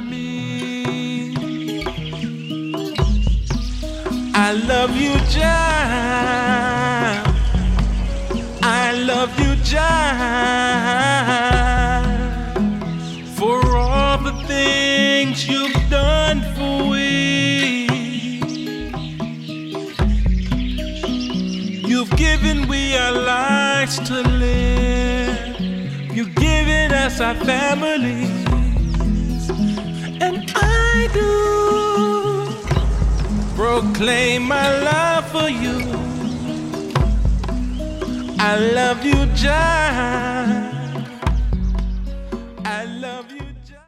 me. I love you, Jah. I love you, Jah, for all the things you've done for me. You've given we our lives to live. You've given us our families, and I do proclaim my love for you. I love you, Jah.